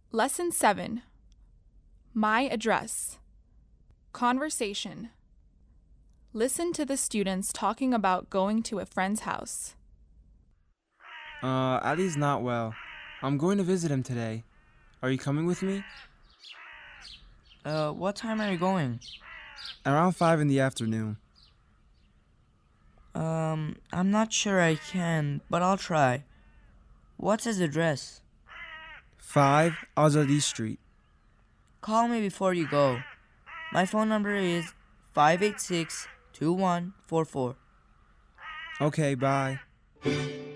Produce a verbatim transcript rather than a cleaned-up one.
Lesson seven. My address. Conversation. Listen to the students talking about going to a friend's house. Uh, Ali's not well. I'm going to visit him today. Are you coming with me? Uh, what time are you going? Around five in the afternoon. Um, I'm not sure I can, but I'll try. What's his address? five Azadi Street. Call me before you go. My phone number is five eight six, two one four four. Okay, bye.